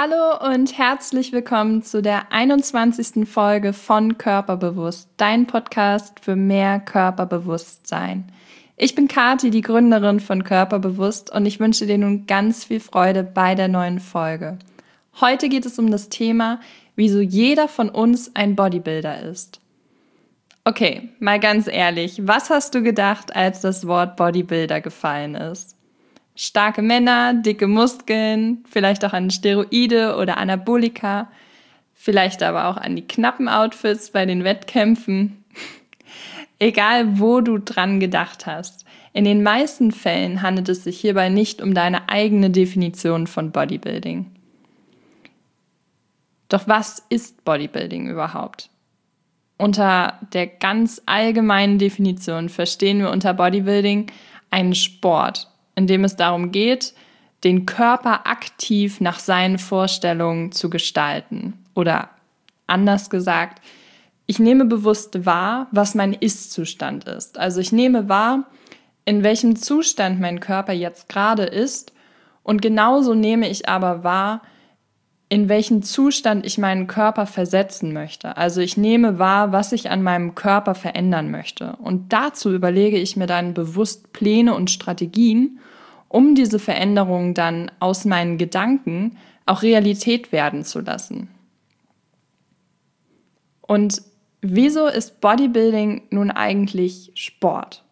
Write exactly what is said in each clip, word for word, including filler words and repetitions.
Hallo und herzlich willkommen zu der einundzwanzigsten Folge von Körperbewusst, dein Podcast für mehr Körperbewusstsein. Ich bin Kathi, die Gründerin von Körperbewusst, und ich wünsche dir nun ganz viel Freude bei der neuen Folge. Heute geht es um das Thema, wieso jeder von uns ein Bodybuilder ist. Okay, mal ganz ehrlich, was hast du gedacht, als das Wort Bodybuilder gefallen ist? Starke Männer, dicke Muskeln, vielleicht auch an Steroide oder Anabolika, vielleicht aber auch an die knappen Outfits bei den Wettkämpfen. Egal, wo du dran gedacht hast, in den meisten Fällen handelt es sich hierbei nicht um deine eigene Definition von Bodybuilding. Doch was ist Bodybuilding überhaupt? Unter der ganz allgemeinen Definition verstehen wir unter Bodybuilding einen Sport, in dem es darum geht, den Körper aktiv nach seinen Vorstellungen zu gestalten. Oder anders gesagt, ich nehme bewusst wahr, was mein Ist-Zustand ist. Also ich nehme wahr, in welchem Zustand mein Körper jetzt gerade ist, und genauso nehme ich aber wahr, in welchen Zustand ich meinen Körper versetzen möchte. Also ich nehme wahr, was ich an meinem Körper verändern möchte. Und dazu überlege ich mir dann bewusst Pläne und Strategien, um diese Veränderungen dann aus meinen Gedanken auch Realität werden zu lassen. Und wieso ist Bodybuilding nun eigentlich Sport?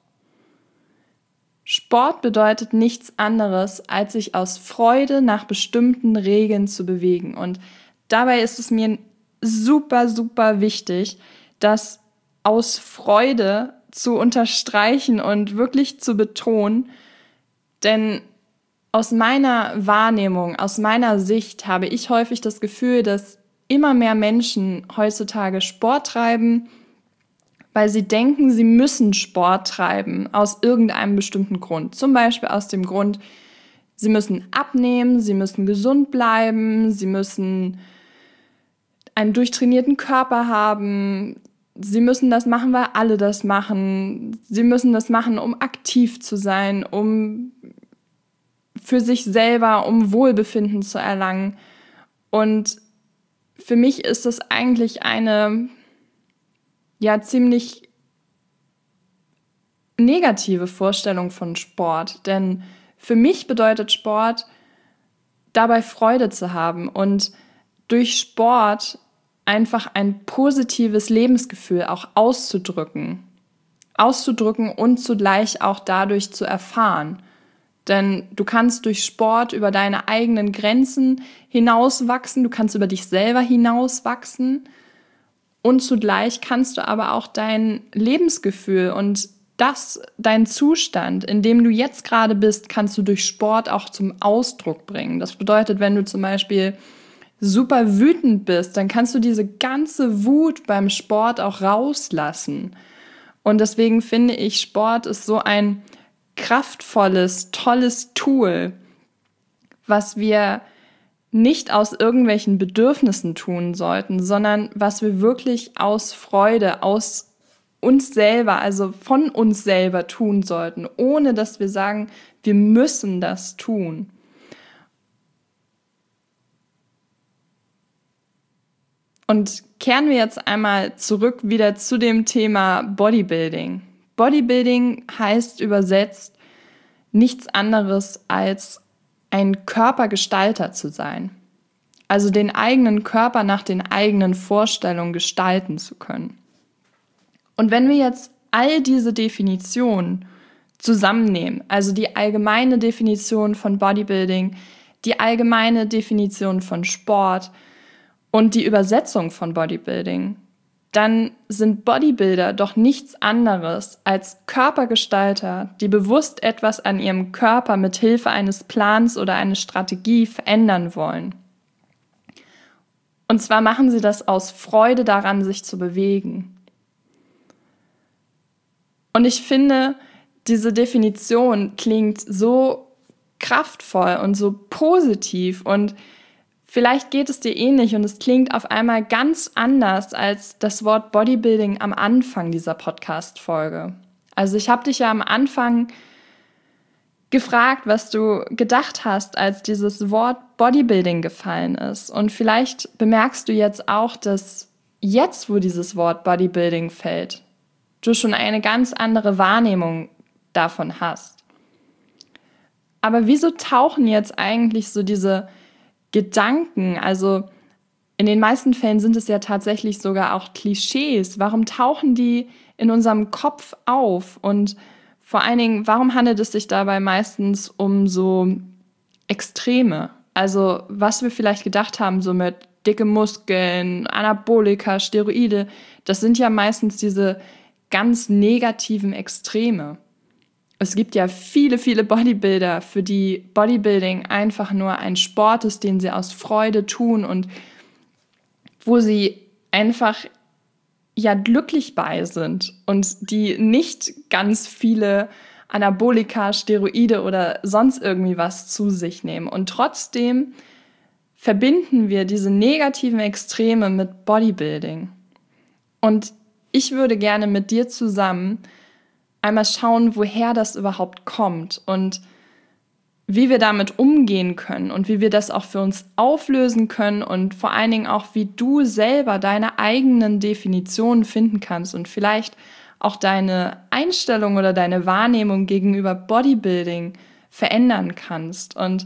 Sport bedeutet nichts anderes, als sich aus Freude nach bestimmten Regeln zu bewegen. Und dabei ist es mir super, super wichtig, das aus Freude zu unterstreichen und wirklich zu betonen. Denn aus meiner Wahrnehmung, aus meiner Sicht habe ich häufig das Gefühl, dass immer mehr Menschen heutzutage Sport treiben, weil sie denken, sie müssen Sport treiben aus irgendeinem bestimmten Grund. Zum Beispiel aus dem Grund, sie müssen abnehmen, sie müssen gesund bleiben, sie müssen einen durchtrainierten Körper haben, sie müssen das machen, weil alle das machen, sie müssen das machen, um aktiv zu sein, um für sich selber, um Wohlbefinden zu erlangen. Und für mich ist das eigentlich eine ja ziemlich negative Vorstellung von Sport, denn für mich bedeutet Sport, dabei Freude zu haben und durch Sport einfach ein positives Lebensgefühl auch auszudrücken, auszudrücken und zugleich auch dadurch zu erfahren. Denn du kannst durch Sport über deine eigenen Grenzen hinauswachsen, du kannst über dich selber hinauswachsen. Und zugleich kannst du aber auch dein Lebensgefühl und das, dein Zustand, in dem du jetzt gerade bist, kannst du durch Sport auch zum Ausdruck bringen. Das bedeutet, wenn du zum Beispiel super wütend bist, dann kannst du diese ganze Wut beim Sport auch rauslassen. Und deswegen finde ich, Sport ist so ein kraftvolles, tolles Tool, was wir nicht aus irgendwelchen Bedürfnissen tun sollten, sondern was wir wirklich aus Freude, aus uns selber, also von uns selber tun sollten, ohne dass wir sagen, wir müssen das tun. Und kehren wir jetzt einmal zurück wieder zu dem Thema Bodybuilding. Bodybuilding heißt übersetzt nichts anderes als ein Körpergestalter zu sein. Also den eigenen Körper nach den eigenen Vorstellungen gestalten zu können. Und wenn wir jetzt all diese Definitionen zusammennehmen, also die allgemeine Definition von Bodybuilding, die allgemeine Definition von Sport und die Übersetzung von Bodybuilding, dann sind Bodybuilder doch nichts anderes als Körpergestalter, die bewusst etwas an ihrem Körper mit Hilfe eines Plans oder einer Strategie verändern wollen. Und zwar machen sie das aus Freude daran, sich zu bewegen. Und ich finde, diese Definition klingt so kraftvoll und so positiv, und vielleicht geht es dir ähnlich und es klingt auf einmal ganz anders als das Wort Bodybuilding am Anfang dieser Podcast-Folge. Also ich habe dich ja am Anfang gefragt, was du gedacht hast, als dieses Wort Bodybuilding gefallen ist. Und vielleicht bemerkst du jetzt auch, dass jetzt, wo dieses Wort Bodybuilding fällt, du schon eine ganz andere Wahrnehmung davon hast. Aber wieso tauchen jetzt eigentlich so diese Gedanken, also in den meisten Fällen sind es ja tatsächlich sogar auch Klischees, warum tauchen die in unserem Kopf auf? Und vor allen Dingen, warum handelt es sich dabei meistens um so Extreme? Also was wir vielleicht gedacht haben, so mit dicke Muskeln, Anabolika, Steroide, das sind ja meistens diese ganz negativen Extreme. Es gibt ja viele, viele Bodybuilder, für die Bodybuilding einfach nur ein Sport ist, den sie aus Freude tun und wo sie einfach ja glücklich bei sind und die nicht ganz viele Anabolika, Steroide oder sonst irgendwie was zu sich nehmen. Und trotzdem verbinden wir diese negativen Extreme mit Bodybuilding. Und ich würde gerne mit dir zusammen einmal schauen, woher das überhaupt kommt und wie wir damit umgehen können und wie wir das auch für uns auflösen können und vor allen Dingen auch, wie du selber deine eigenen Definitionen finden kannst und vielleicht auch deine Einstellung oder deine Wahrnehmung gegenüber Bodybuilding verändern kannst. Und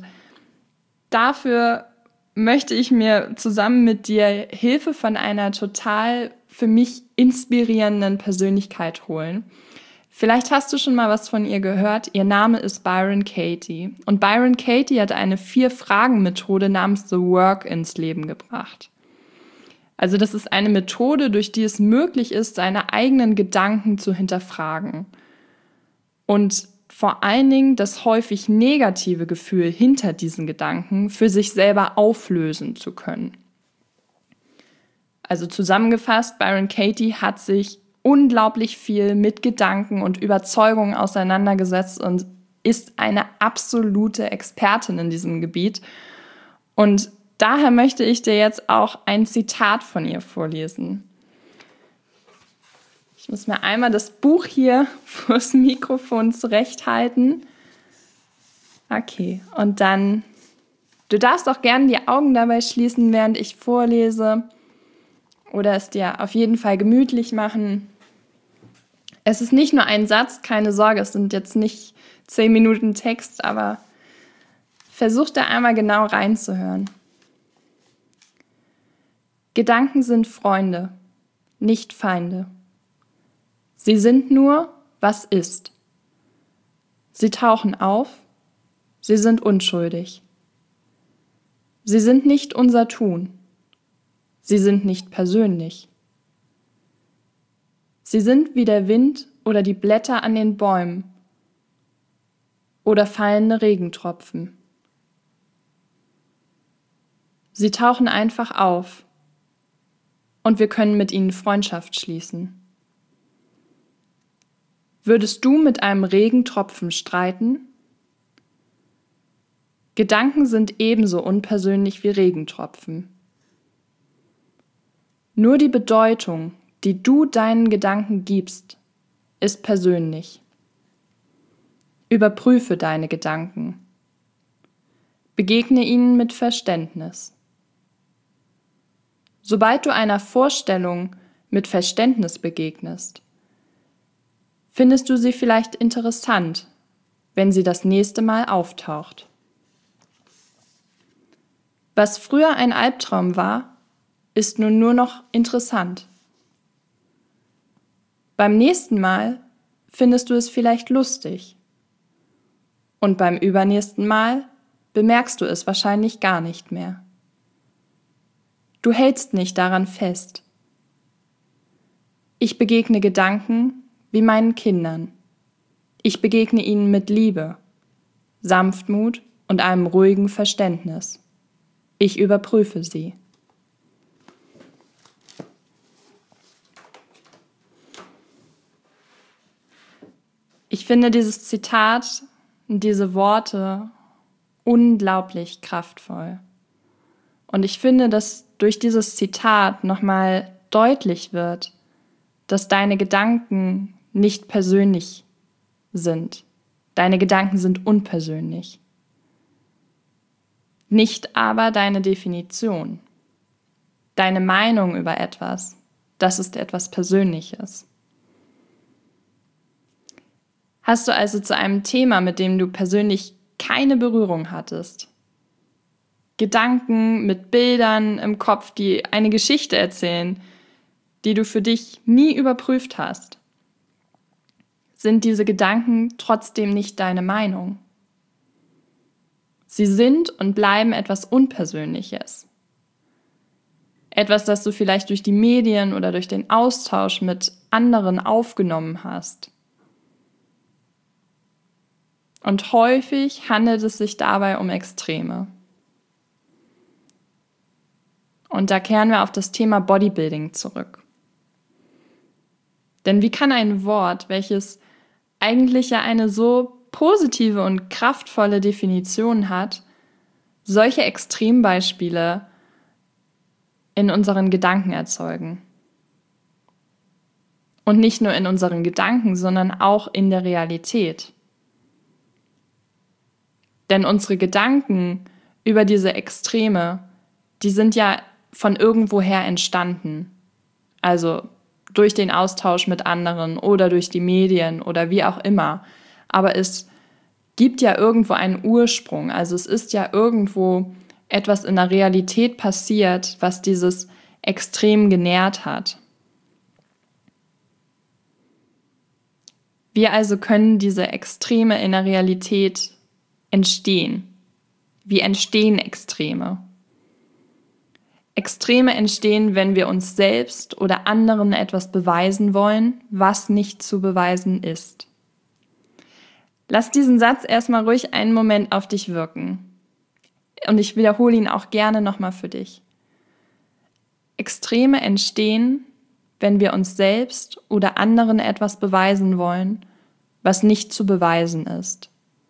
dafür möchte ich mir zusammen mit dir Hilfe von einer total für mich inspirierenden Persönlichkeit holen. Vielleicht hast du schon mal was von ihr gehört. Ihr Name ist Byron Katie. Und Byron Katie hat eine Vier-Fragen-Methode namens The Work ins Leben gebracht. Also das ist eine Methode, durch die es möglich ist, seine eigenen Gedanken zu hinterfragen. Und vor allen Dingen das häufig negative Gefühl hinter diesen Gedanken für sich selber auflösen zu können. Also zusammengefasst, Byron Katie hat sich unglaublich viel mit Gedanken und Überzeugungen auseinandergesetzt und ist eine absolute Expertin in diesem Gebiet. Und daher möchte ich dir jetzt auch ein Zitat von ihr vorlesen. Ich muss mir einmal das Buch hier vors Mikrofon zurechthalten. Okay, und dann, du darfst auch gerne die Augen dabei schließen, während ich vorlese, oder es dir auf jeden Fall gemütlich machen. Es ist nicht nur ein Satz, keine Sorge, es sind jetzt nicht zehn Minuten Text, aber versuch da einmal genau reinzuhören. Gedanken sind Freunde, nicht Feinde. Sie sind nur, was ist. Sie tauchen auf, sie sind unschuldig. Sie sind nicht unser Tun. Sie sind nicht persönlich. Sie sind wie der Wind oder die Blätter an den Bäumen oder fallende Regentropfen. Sie tauchen einfach auf und wir können mit ihnen Freundschaft schließen. Würdest du mit einem Regentropfen streiten? Gedanken sind ebenso unpersönlich wie Regentropfen. Nur die Bedeutung, die du deinen Gedanken gibst, ist persönlich. Überprüfe deine Gedanken. Begegne ihnen mit Verständnis. Sobald du einer Vorstellung mit Verständnis begegnest, findest du sie vielleicht interessant, wenn sie das nächste Mal auftaucht. Was früher ein Albtraum war, ist nun nur noch interessant. Beim nächsten Mal findest du es vielleicht lustig. Und beim übernächsten Mal bemerkst du es wahrscheinlich gar nicht mehr. Du hältst nicht daran fest. Ich begegne Gedanken wie meinen Kindern. Ich begegne ihnen mit Liebe, Sanftmut und einem ruhigen Verständnis. Ich überprüfe sie. Ich finde dieses Zitat und diese Worte unglaublich kraftvoll. Und ich finde, dass durch dieses Zitat nochmal deutlich wird, dass deine Gedanken nicht persönlich sind, Deine Gedanken sind unpersönlich. Nicht aber deine Definition. Deine Meinung über etwas, das ist etwas Persönliches. Hast du also zu einem Thema, mit dem du persönlich keine Berührung hattest, Gedanken mit Bildern im Kopf, die eine Geschichte erzählen, die du für dich nie überprüft hast, sind diese Gedanken trotzdem nicht deine Meinung. Sie sind und bleiben etwas Unpersönliches. Etwas, das du vielleicht durch die Medien oder durch den Austausch mit anderen aufgenommen hast. Und häufig handelt es sich dabei um Extreme. Und da kehren wir auf das Thema Bodybuilding zurück. Denn wie kann ein Wort, welches eigentlich ja eine so positive und kraftvolle Definition hat, solche Extrembeispiele in unseren Gedanken erzeugen? Und nicht nur in unseren Gedanken, sondern auch in der Realität. Denn unsere Gedanken über diese Extreme, die sind ja von irgendwoher entstanden. Also durch den Austausch mit anderen oder durch die Medien oder wie auch immer. Aber es gibt ja irgendwo einen Ursprung. Also es ist ja irgendwo etwas in der Realität passiert, was dieses Extrem genährt hat. Wir also können diese Extreme in der Realität entstehen. Wie entstehen Extreme? Extreme entstehen, wenn wir uns selbst oder anderen etwas beweisen wollen, was nicht zu beweisen ist. Lass diesen Satz erstmal ruhig einen Moment auf dich wirken. Und ich wiederhole ihn auch gerne nochmal für dich. Extreme entstehen, wenn wir uns selbst oder anderen etwas beweisen wollen, was nicht zu beweisen ist.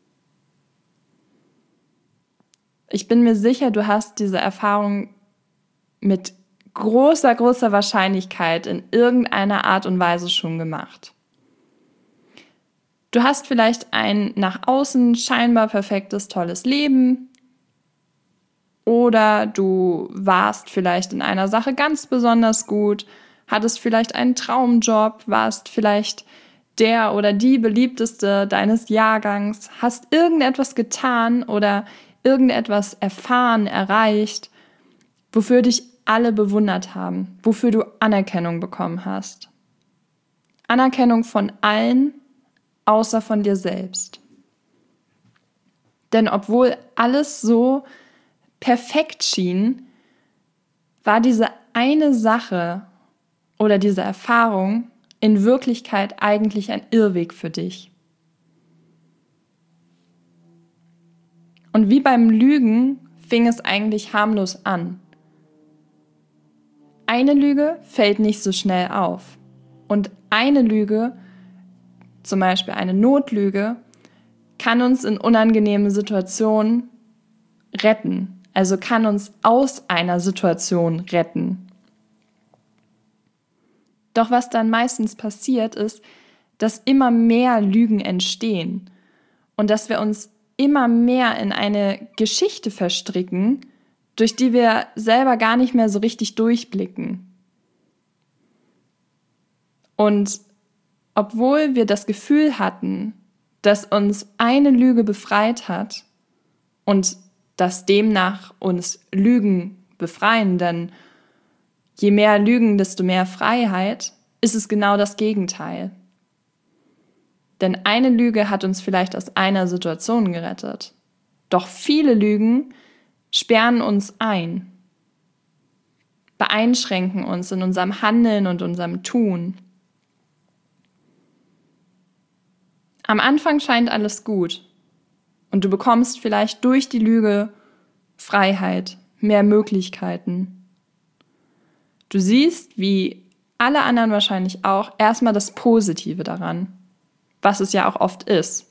Ich bin mir sicher, du hast diese Erfahrung mit großer, großer Wahrscheinlichkeit in irgendeiner Art und Weise schon gemacht. Du hast vielleicht ein nach außen scheinbar perfektes, tolles Leben oder du warst vielleicht in einer Sache ganz besonders gut, hattest vielleicht einen Traumjob, warst vielleicht der oder die beliebteste deines Jahrgangs, hast irgendetwas getan oder irgendetwas erfahren, erreicht, wofür dich alle bewundert haben, wofür du Anerkennung bekommen hast. Anerkennung von allen, außer von dir selbst. Denn obwohl alles so perfekt schien, war diese eine Sache oder diese Erfahrung in Wirklichkeit eigentlich ein Irrweg für dich. Und wie beim Lügen fing es eigentlich harmlos an. Eine Lüge fällt nicht so schnell auf. Und eine Lüge, zum Beispiel eine Notlüge, kann uns in unangenehmen Situationen retten. Also kann uns aus einer Situation retten. Doch was dann meistens passiert ist, dass immer mehr Lügen entstehen und dass wir uns immer mehr in eine Geschichte verstricken, durch die wir selber gar nicht mehr so richtig durchblicken. Und obwohl wir das Gefühl hatten, dass uns eine Lüge befreit hat und dass demnach uns Lügen befreien, denn je mehr Lügen, desto mehr Freiheit, ist es genau das Gegenteil. Denn eine Lüge hat uns vielleicht aus einer Situation gerettet. Doch viele Lügen sperren uns ein, beeinschränken uns in unserem Handeln und unserem Tun. Am Anfang scheint alles gut und du bekommst vielleicht durch die Lüge Freiheit, mehr Möglichkeiten. Du siehst, wie alle anderen wahrscheinlich auch, erstmal das Positive daran, was es ja auch oft ist.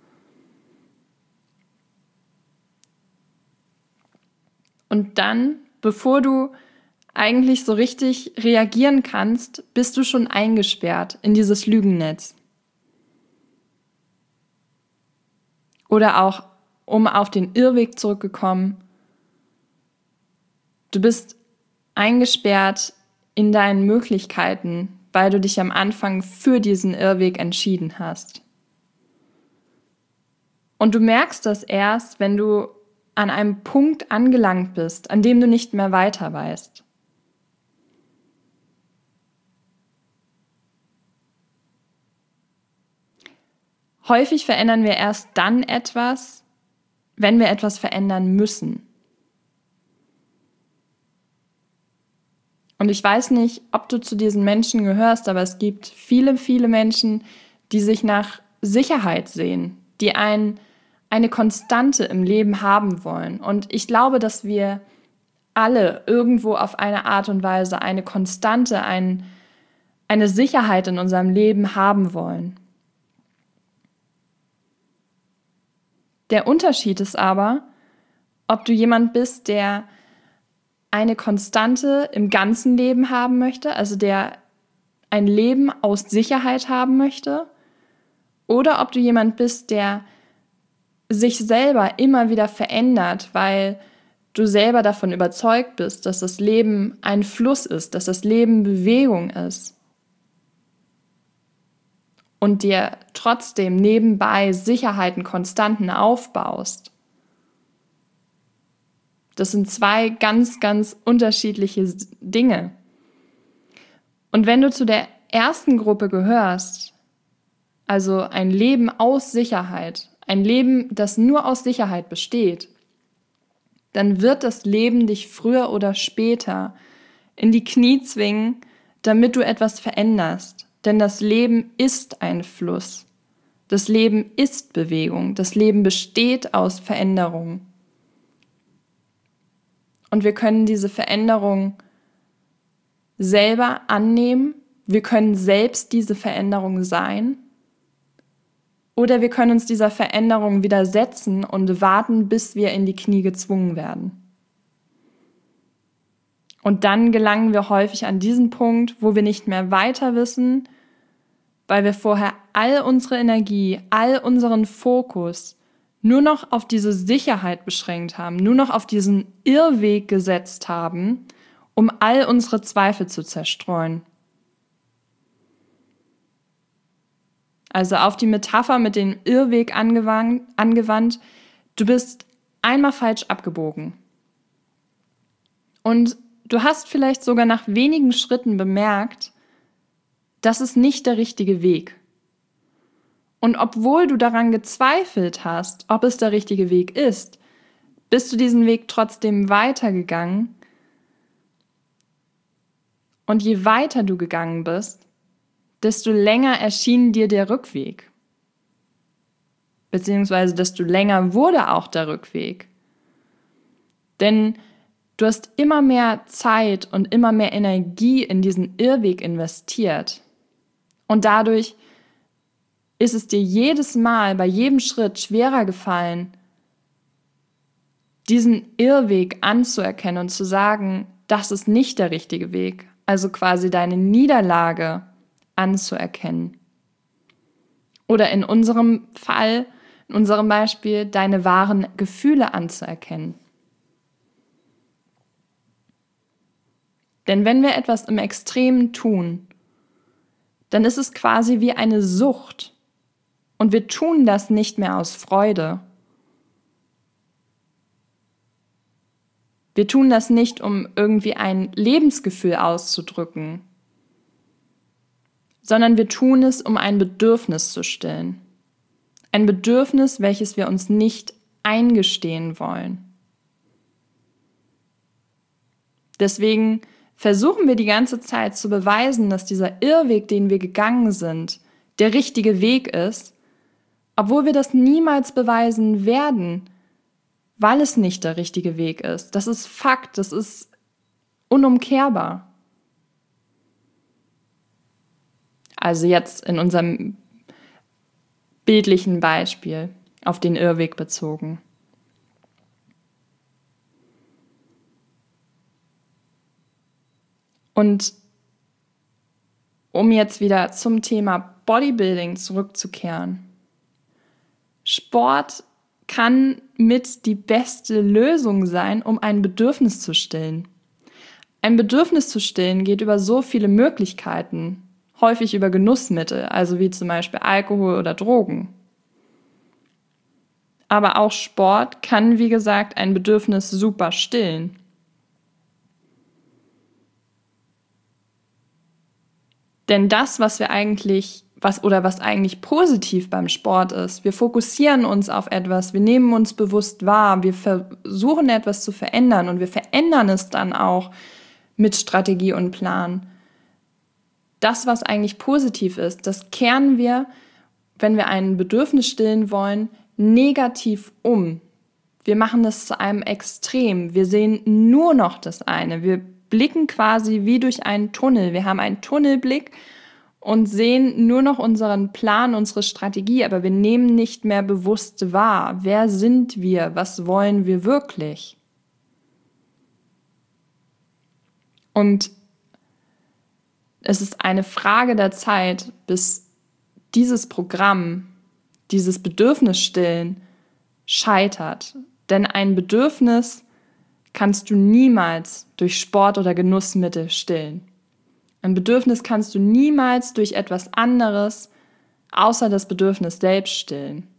Und dann, bevor du eigentlich so richtig reagieren kannst, bist du schon eingesperrt in dieses Lügennetz. Oder auch, um auf den Irrweg zurückgekommen, du bist eingesperrt in deinen Möglichkeiten, weil du dich am Anfang für diesen Irrweg entschieden hast. Und du merkst das erst, wenn du an einem Punkt angelangt bist, an dem du nicht mehr weiter weißt. Häufig verändern wir erst dann etwas, wenn wir etwas verändern müssen. Und ich weiß nicht, ob du zu diesen Menschen gehörst, aber es gibt viele, viele Menschen, die sich nach Sicherheit sehen, die ein, eine Konstante im Leben haben wollen. Und ich glaube, dass wir alle irgendwo auf eine Art und Weise eine Konstante, ein, eine Sicherheit in unserem Leben haben wollen. Der Unterschied ist aber, ob du jemand bist, der eine Konstante im ganzen Leben haben möchte, also der ein Leben aus Sicherheit haben möchte, oder ob du jemand bist, der sich selber immer wieder verändert, weil du selber davon überzeugt bist, dass das Leben ein Fluss ist, dass das Leben Bewegung ist. Und dir trotzdem nebenbei Sicherheiten, Konstanten aufbaust. Das sind zwei ganz, ganz unterschiedliche Dinge. Und wenn du zu der ersten Gruppe gehörst, also ein Leben aus Sicherheit, ein Leben, das nur aus Sicherheit besteht, dann wird das Leben dich früher oder später in die Knie zwingen, damit du etwas veränderst. Denn das Leben ist ein Fluss. Das Leben ist Bewegung. Das Leben besteht aus Veränderung. Und wir können diese Veränderung selber annehmen. Wir können selbst diese Veränderung sein. Oder wir können uns dieser Veränderung widersetzen und warten, bis wir in die Knie gezwungen werden. Und dann gelangen wir häufig an diesen Punkt, wo wir nicht mehr weiter wissen, weil wir vorher all unsere Energie, all unseren Fokus nur noch auf diese Sicherheit beschränkt haben, nur noch auf diesen Irrweg gesetzt haben, um all unsere Zweifel zu zerstreuen. Also auf die Metapher mit dem Irrweg angewandt, angewandt, du bist einmal falsch abgebogen. Und du hast vielleicht sogar nach wenigen Schritten bemerkt, das ist nicht der richtige Weg. Und obwohl du daran gezweifelt hast, ob es der richtige Weg ist, bist du diesen Weg trotzdem weitergegangen. Und je weiter du gegangen bist, desto länger erschien dir der Rückweg. Beziehungsweise desto länger wurde auch der Rückweg. Denn du hast immer mehr Zeit und immer mehr Energie in diesen Irrweg investiert. Und dadurch ist es dir jedes Mal, bei jedem Schritt schwerer gefallen, diesen Irrweg anzuerkennen und zu sagen, das ist nicht der richtige Weg. Also quasi deine Niederlage anzuerkennen. Oder in unserem Fall, in unserem Beispiel, deine wahren Gefühle anzuerkennen. Denn wenn wir etwas im Extremen tun, dann ist es quasi wie eine Sucht. Und wir tun das nicht mehr aus Freude. Wir tun das nicht, um irgendwie ein Lebensgefühl auszudrücken, sondern wir tun es, um ein Bedürfnis zu stillen. Ein Bedürfnis, welches wir uns nicht eingestehen wollen. Deswegen versuchen wir die ganze Zeit zu beweisen, dass dieser Irrweg, den wir gegangen sind, der richtige Weg ist, obwohl wir das niemals beweisen werden, weil es nicht der richtige Weg ist. Das ist Fakt, das ist unumkehrbar. Also jetzt in unserem bildlichen Beispiel auf den Irrweg bezogen. Und um jetzt wieder zum Thema Bodybuilding zurückzukehren. Sport kann mit die beste Lösung sein, um ein Bedürfnis zu stillen. Ein Bedürfnis zu stillen geht über so viele Möglichkeiten, häufig über Genussmittel, also wie zum Beispiel Alkohol oder Drogen. Aber auch Sport kann, wie gesagt, ein Bedürfnis super stillen. Denn das, was wir eigentlich, was oder was eigentlich positiv beim Sport ist, wir fokussieren uns auf etwas, wir nehmen uns bewusst wahr, wir versuchen etwas zu verändern und wir verändern es dann auch mit Strategie und Plan. Das, was eigentlich positiv ist, das kehren wir, wenn wir ein Bedürfnis stillen wollen, negativ um. Wir machen das zu einem Extrem. Wir sehen nur noch das eine. Wir blicken quasi wie durch einen Tunnel. Wir haben einen Tunnelblick und sehen nur noch unseren Plan, unsere Strategie, aber wir nehmen nicht mehr bewusst wahr. Wer sind wir? Was wollen wir wirklich? Und es ist eine Frage der Zeit, bis dieses Programm, dieses Bedürfnisstillen scheitert. Denn ein Bedürfnis kannst du niemals durch Sport oder Genussmittel stillen. Ein Bedürfnis kannst du niemals durch etwas anderes außer das Bedürfnis selbst stillen.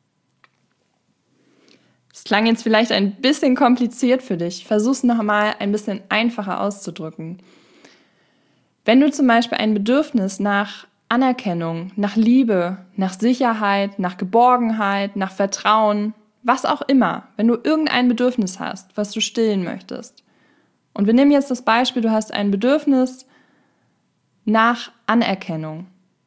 Es klang jetzt vielleicht ein bisschen kompliziert für dich. Versuch es nochmal ein bisschen einfacher auszudrücken. Wenn du zum Beispiel ein Bedürfnis nach Anerkennung, nach Liebe, nach Sicherheit, nach Geborgenheit, nach Vertrauen, was auch immer, wenn du irgendein Bedürfnis hast, was du stillen möchtest. Und wir nehmen jetzt das Beispiel, du hast ein Bedürfnis nach Anerkennung.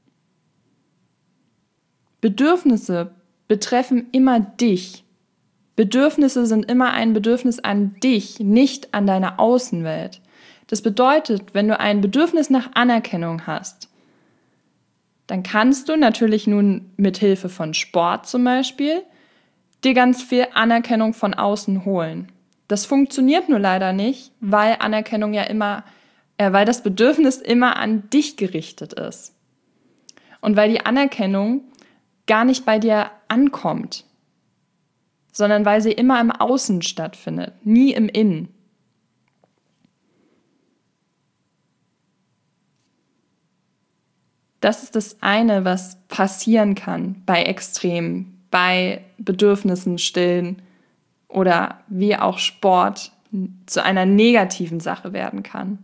Bedürfnisse betreffen immer dich. Bedürfnisse sind immer ein Bedürfnis an dich, nicht an deine Außenwelt. Das bedeutet, wenn du ein Bedürfnis nach Anerkennung hast, dann kannst du natürlich nun mit Hilfe von Sport zum Beispiel dir ganz viel Anerkennung von außen holen. Das funktioniert nur leider nicht, weil Anerkennung ja immer, äh, weil das Bedürfnis immer an dich gerichtet ist. Und weil die Anerkennung gar nicht bei dir ankommt, sondern weil sie immer im Außen stattfindet, nie im Innen. Das ist das eine, was passieren kann bei Extremen, bei Bedürfnissen stillen oder wie auch Sport zu einer negativen Sache werden kann.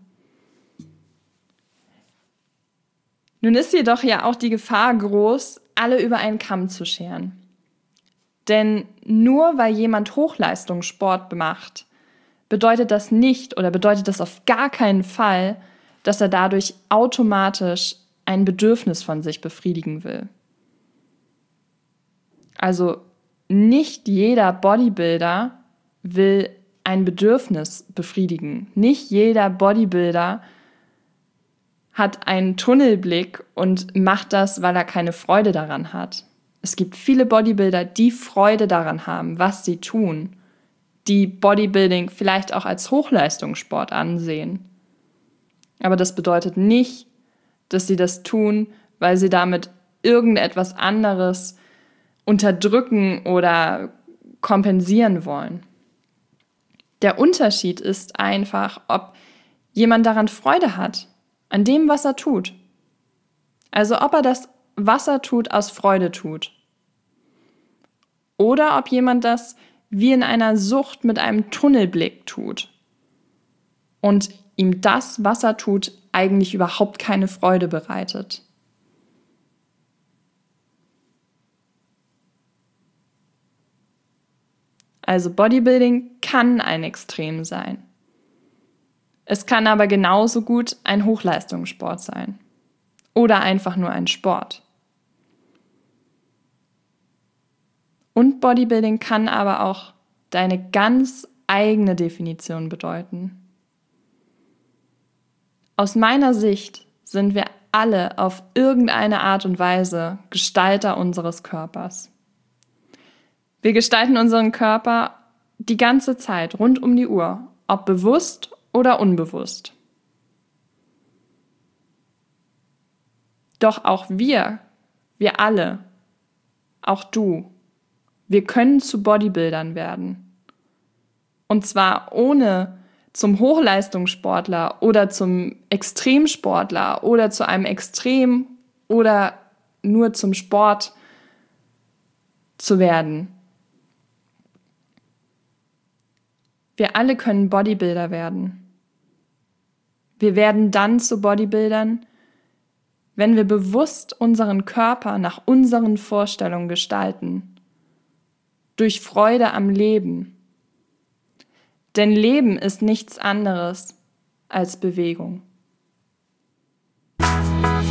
Nun ist jedoch ja auch die Gefahr groß, alle über einen Kamm zu scheren. Denn nur weil jemand Hochleistungssport macht, bedeutet das nicht oder bedeutet das auf gar keinen Fall, dass er dadurch automatisch ein Bedürfnis von sich befriedigen will. Also nicht jeder Bodybuilder will ein Bedürfnis befriedigen. Nicht jeder Bodybuilder hat einen Tunnelblick und macht das, weil er keine Freude daran hat. Es gibt viele Bodybuilder, die Freude daran haben, was sie tun, die Bodybuilding vielleicht auch als Hochleistungssport ansehen. Aber das bedeutet nicht, dass sie das tun, weil sie damit irgendetwas anderes unterdrücken oder kompensieren wollen. Der Unterschied ist einfach, ob jemand daran Freude hat, an dem, was er tut. Also ob er das, was er tut, aus Freude tut. Oder ob jemand das wie in einer Sucht mit einem Tunnelblick tut und ihm das, was er tut, eigentlich überhaupt keine Freude bereitet. Also Bodybuilding kann ein Extrem sein. Es kann aber genauso gut ein Hochleistungssport sein. Oder einfach nur ein Sport. Und Bodybuilding kann aber auch deine ganz eigene Definition bedeuten. Aus meiner Sicht sind wir alle auf irgendeine Art und Weise Gestalter unseres Körpers. Wir gestalten unseren Körper die ganze Zeit, rund um die Uhr, ob bewusst oder unbewusst. Doch auch wir, wir alle, auch du, Wir können zu Bodybuildern werden. Und zwar ohne zum Hochleistungssportler oder zum Extremsportler oder zu einem Extrem oder nur zum Sport zu werden. Wir alle können Bodybuilder werden. Wir werden dann zu Bodybuildern, wenn wir bewusst unseren Körper nach unseren Vorstellungen gestalten. Durch Freude am Leben. Denn Leben ist nichts anderes als Bewegung.